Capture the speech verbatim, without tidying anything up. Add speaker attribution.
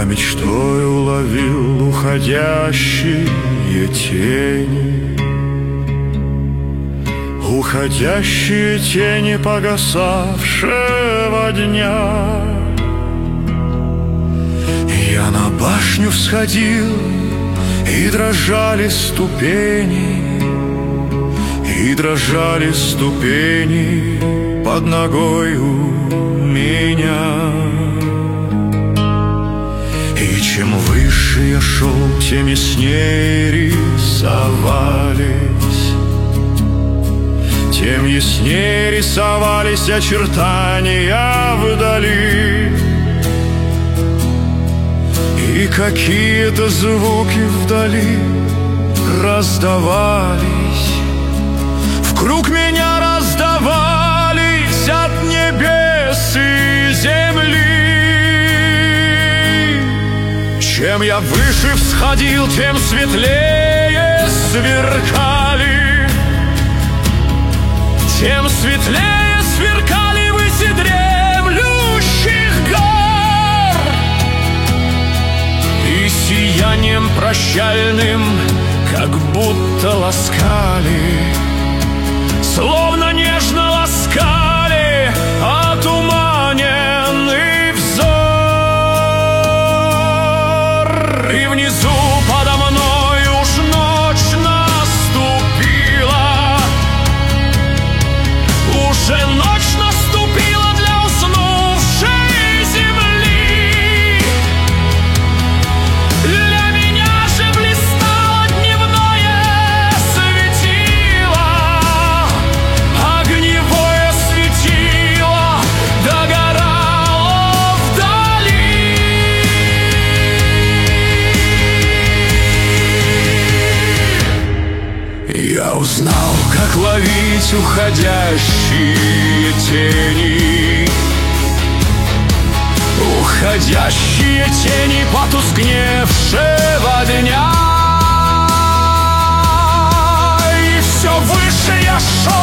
Speaker 1: мечтой уловил уходящие тени, уходящие тени погасавшего дня. Я на башню всходил, и дрожали ступени, и дрожали ступени под ногой у меня. И чем выше я шел, тем яснее рисовались, тем яснее рисовались очертания вдали. И какие-то звуки вдали раздавались, вокруг меня раздавались от небес и земли. Чем я выше всходил, тем светлее сверкали, тем светлее сверкали выси дремлющих гор. И сиянием прощальным как будто ласкали, словно нежно ласкали отуманенный взор. И внизу подо мной уж ночь наступила, уже ночь наступила для уснувшей земли. Для меня же блистало дневное светило, огневое светило догорало вдали. Я узнал, как ловить уходящие тени, уходящие тени потускневшего дня. И все выше я шел,